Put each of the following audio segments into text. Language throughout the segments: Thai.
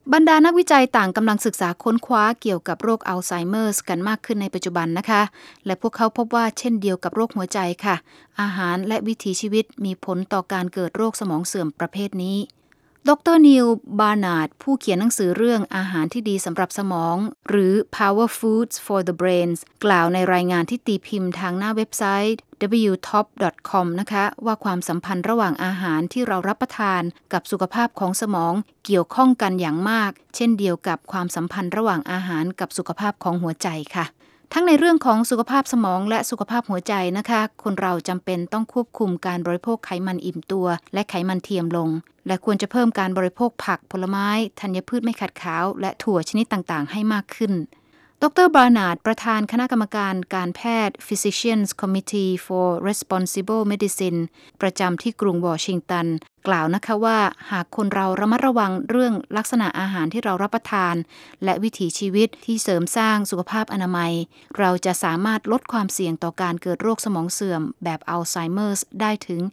บรรดานักวิจัยต่างกำลังศึกษาค้นคว้าเกี่ยวกับโรคอัลไซเมอร์สกันมากขึ้นในปัจจุบันนะคะและพวกเขาพบว่าเช่นเดียวกับโรคหัวใจค่ะอาหารและวิถีชีวิตมีผลต่อการเกิดโรคสมองเสื่อมประเภทนี้ดร.นีล บาร์นาร์ดผู้เขียนหนังสือเรื่องอาหารที่ดีสำหรับสมองหรือ Power Foods for the Brains กล่าวในรายงานที่ตีพิมพ์ทางหน้าเว็บไซต์ wtop.com นะคะว่าความสัมพันธ์ระหว่างอาหารที่เรารับประทานกับสุขภาพของสมองเกี่ยวข้องกันอย่างมากเช่นเดียวกับความสัมพันธ์ระหว่างอาหารกับสุขภาพของหัวใจค่ะทั้งในเรื่องของสุขภาพสมองและสุขภาพหัวใจนะคะคนเราจำเป็นต้องควบคุมการบริโภคไขมันอิ่มตัวและไขมันเทียมลงและควรจะเพิ่มการบริโภคผักผลไม้ธัญพืชไม่ขัดขาวและถั่วชนิดต่างๆให้มากขึ้นดร.บาร์นาร์ดประธานคณะกรรมการการแพทย์ Physicians Committee for Responsible Medicine ประจำที่กรุงวอชิงตันกล่าวนะคะว่าหากคนเราระมัดระวังเรื่องลักษณะอาหารที่เรารับประทานและวิถีชีวิตที่เสริมสร้างสุขภาพอนามัยเราจะสามารถลดความเสี่ยงต่อการเกิดโรคสมองเสื่อมแบบอัลไซเมอร์สได้ถึง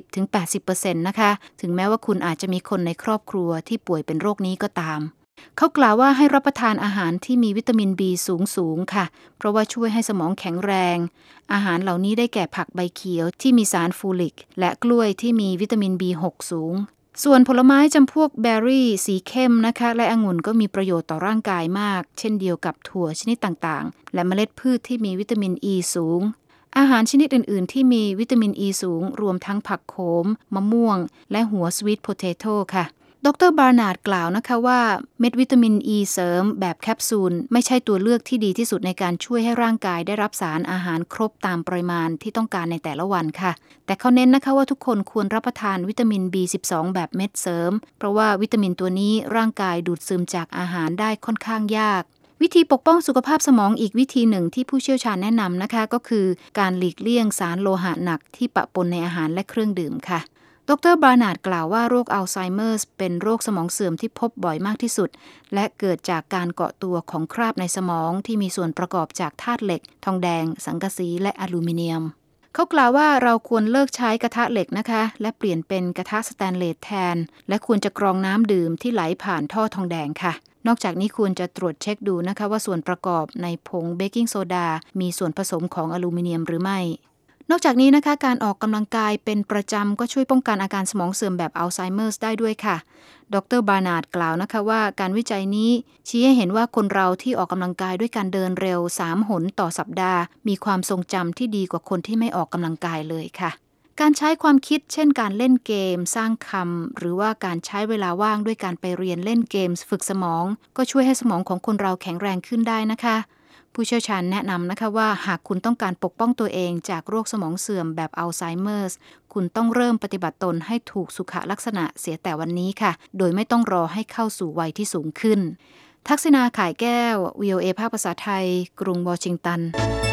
70-80% นะคะถึงแม้ว่าคุณอาจจะมีคนในครอบครัวที่ป่วยเป็นโรคนี้ก็ตามเขากล่าวว่าให้รับประทานอาหารที่มีวิตามิน B สูงค่ะเพราะว่าช่วยให้สมองแข็งแรงอาหารเหล่านี้ได้แก่ผักใบเขียวที่มีสารฟูลิกและกล้วยที่มีวิตามิน B6 สูงส่วนผลไม้จำพวกเบอร์รี่สีเข้มนะคะและองุ่นก็มีประโยชน์ต่อร่างกายมากเช่นเดียวกับถั่วชนิดต่างๆและเมล็ดพืชที่มีวิตามิน E สูงอาหารชนิดอื่นๆที่มีวิตามิน E สูงรวมทั้งผักโขมมะม่วงและหัวสวีทโพเทโต้ค่ะดร.บาร์นาร์ดกล่าวนะคะว่าเม็ดวิตามิน E เสริมแบบแคปซูลไม่ใช่ตัวเลือกที่ดีที่สุดในการช่วยให้ร่างกายได้รับสารอาหารครบตามปริมาณที่ต้องการในแต่ละวันค่ะแต่เขาเน้นนะคะว่าทุกคนควรรับประทานวิตามิน B12 แบบเม็ดเสริมเพราะว่าวิตามินตัวนี้ร่างกายดูดซึมจากอาหารได้ค่อนข้างยากวิธีปกป้องสุขภาพสมองอีกวิธีหนึ่งที่ผู้เชี่ยวชาญแนะนำนะคะก็คือการหลีกเลี่ยงสารโลหะหนักที่ปะปนในอาหารและเครื่องดื่มค่ะดร.บาร์นาร์ดกล่าวว่าโรคอัลไซเมอร์สเป็นโรคสมองเสื่อมที่พบบ่อยมากที่สุดและเกิดจากการเกาะตัวของคราบในสมองที่มีส่วนประกอบจากธาตุเหล็กทองแดงสังกะสีและอลูมิเนียมเขากล่าวว่าเราควรเลิกใช้กระทะเหล็กนะคะและเปลี่ยนเป็นกระทะสแตนเลสแทนและควรจะกรองน้ำดื่มที่ไหลผ่านท่อทองแดงค่ะนอกจากนี้ควรจะตรวจเช็คดูนะคะว่าส่วนประกอบในผงเบกกิ้งโซดามีส่วนผสมของอลูมิเนียมหรือไม่นอกจากนี้นะคะการออกกำลังกายเป็นประจำก็ช่วยป้องกันอาการสมองเสื่อมแบบอัลไซเมอร์สได้ด้วยค่ะดร.บาร์นาร์ดกล่าวนะคะว่าการวิจัยนี้ชี้ให้เห็นว่าคนเราที่ออกกำลังกายด้วยการเดินเร็ว3 หนต่อสัปดาห์มีความทรงจำที่ดีกว่าคนที่ไม่ออกกำลังกายเลยค่ะการใช้ความคิดเช่นการเล่นเกมสร้างคำหรือว่าการใช้เวลาว่างด้วยการไปเรียนเล่นเกมฝึกสมองก็ช่วยให้สมองของคนเราแข็งแรงขึ้นได้นะคะผู้เชี่ยวชาญแนะนำนะคะว่าหากคุณต้องการปกป้องตัวเองจากโรคสมองเสื่อมแบบอัลไซเมอร์สคุณต้องเริ่มปฏิบัติตนให้ถูกสุขลักษณะเสียแต่วันนี้ค่ะโดยไม่ต้องรอให้เข้าสู่วัยที่สูงขึ้นทักษิณา ข่ายแก้ว VOA ภาคภาษาไทยกรุงวอชิงตัน